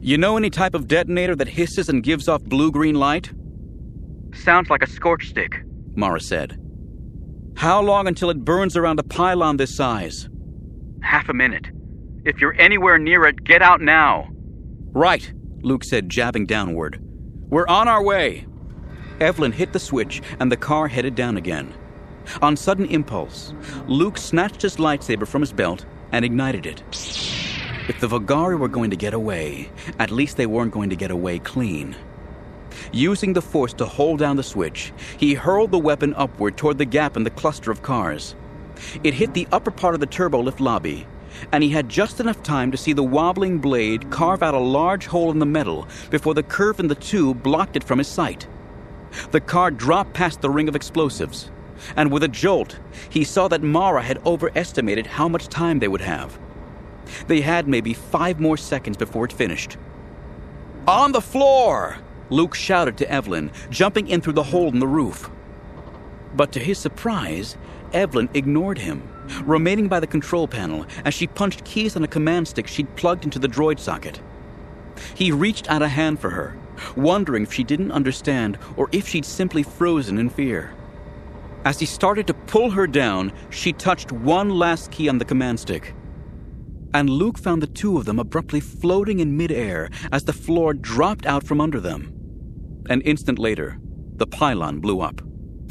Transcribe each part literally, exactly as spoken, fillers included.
You know any type of detonator that hisses and gives off blue-green light? Sounds like a scorch stick, Mara said. How long until it burns around a pylon this size? Half a minute. If you're anywhere near it, get out now. Right, Luke said, jabbing downward. We're on our way. Evelyn hit the switch and the car headed down again. On sudden impulse, Luke snatched his lightsaber from his belt and ignited it. If the Vogari were going to get away, at least they weren't going to get away clean. Using the force to hold down the switch, he hurled the weapon upward toward the gap in the cluster of cars. It hit the upper part of the turbolift lobby, and he had just enough time to see the wobbling blade carve out a large hole in the metal before the curve in the tube blocked it from his sight. The car dropped past the ring of explosives, and with a jolt, he saw that Mara had overestimated how much time they would have. They had maybe five more seconds before it finished. On the floor! Luke shouted to Evelyn, jumping in through the hole in the roof. But to his surprise, Evelyn ignored him, remaining by the control panel as she punched keys on a command stick she'd plugged into the droid socket. He reached out a hand for her, wondering if she didn't understand or if she'd simply frozen in fear. As he started to pull her down, she touched one last key on the command stick. And Luke found the two of them abruptly floating in midair as the floor dropped out from under them. An instant later, the pylon blew up.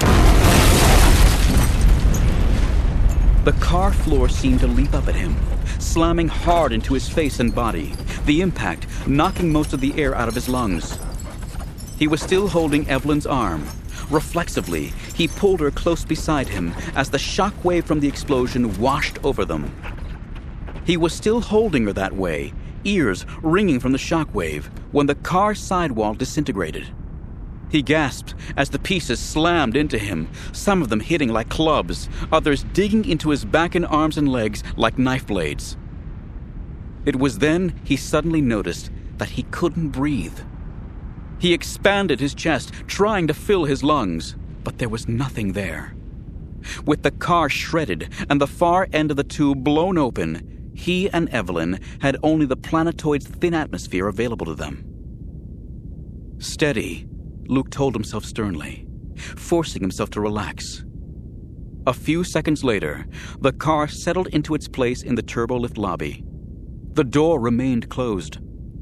The car floor seemed to leap up at him, slamming hard into his face and body, the impact knocking most of the air out of his lungs. He was still holding Evelyn's arm. Reflexively, he pulled her close beside him as the shock wave from the explosion washed over them. He was still holding her that way, ears ringing from the shock wave, when the car's sidewall disintegrated. He gasped as the pieces slammed into him, some of them hitting like clubs, others digging into his back and arms and legs like knife blades. It was then he suddenly noticed that he couldn't breathe. He expanded his chest, trying to fill his lungs, but there was nothing there. With the car shredded and the far end of the tube blown open, he and Evelyn had only the planetoid's thin atmosphere available to them. Steady, Luke told himself sternly, forcing himself to relax. A few seconds later, the car settled into its place in the turbolift lobby. The door remained closed.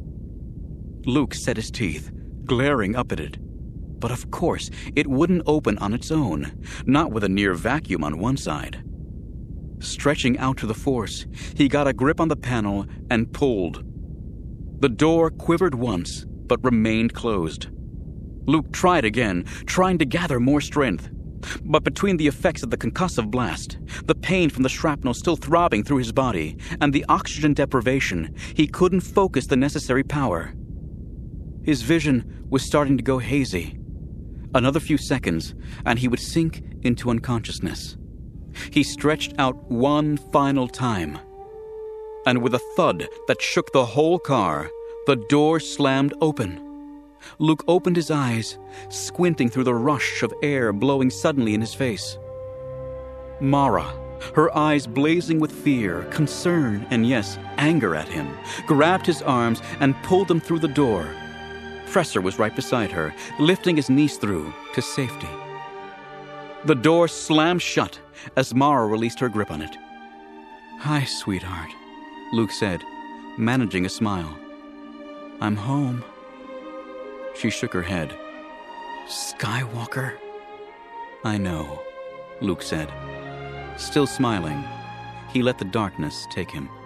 Luke set his teeth, glaring up at it. But of course, it wouldn't open on its own, not with a near vacuum on one side. Stretching out to the force, he got a grip on the panel and pulled. The door quivered once, but remained closed. Luke tried again, trying to gather more strength. But between the effects of the concussive blast, the pain from the shrapnel still throbbing through his body, and the oxygen deprivation, he couldn't focus the necessary power. His vision was starting to go hazy. Another few seconds, and he would sink into unconsciousness. He stretched out one final time. And with a thud that shook the whole car, the door slammed open. Luke opened his eyes, squinting through the rush of air blowing suddenly in his face. Mara, her eyes blazing with fear, concern, and yes, anger at him, grabbed his arms and pulled them through the door. Fresser was right beside her, lifting his niece through to safety. The door slammed shut as Mara released her grip on it. "Hi, sweetheart," Luke said, managing a smile. "I'm home." She shook her head. "Skywalker?" "I know," Luke said. Still smiling, he let the darkness take him.